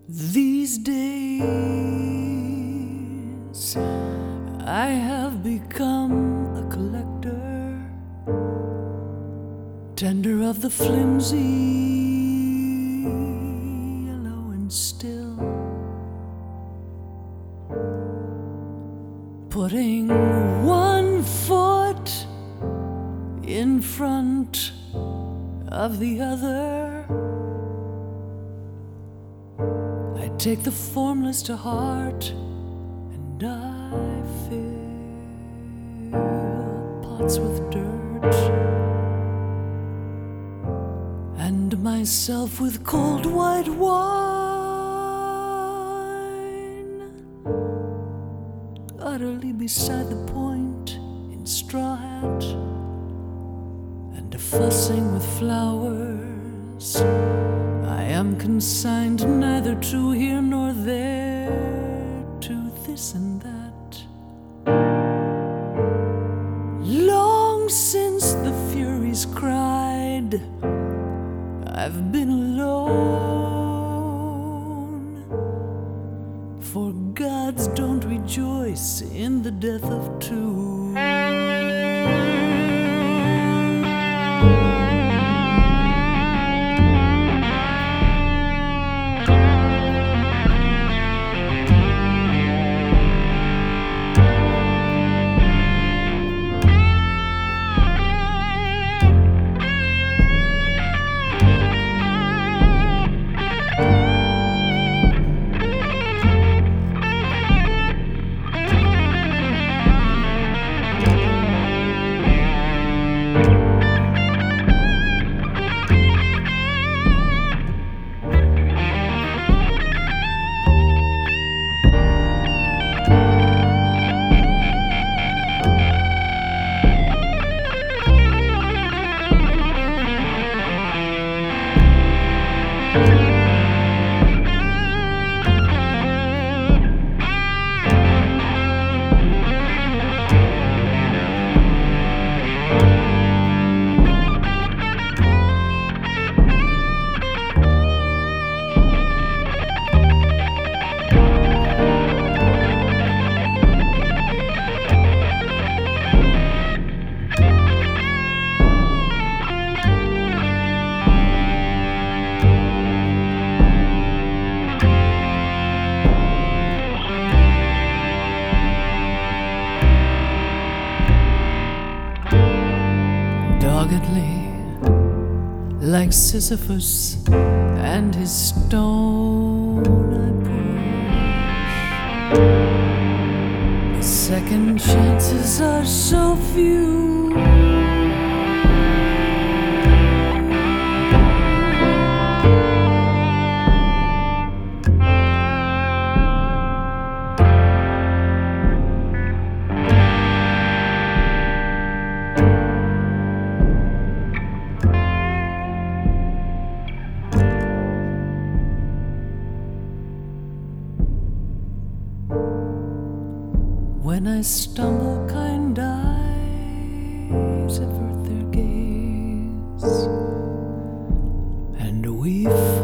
These days I have become a collector, tender of the flimsy, yellow and still, putting one foot in front of the other. I take the formless to heart, and I fill pots with dirt, and myself with cold white wine, utterly beside the point, in straw hat and a fussing with flowers. I am consigned neither to here nor there, to this and that. Long since the Furies cried, I've been alone, for gods don't rejoice in the death of two. Doggedly, like Sisyphus and his stone, I push. The second chances are so few. When I stumble, kind eyes avert their gaze, and we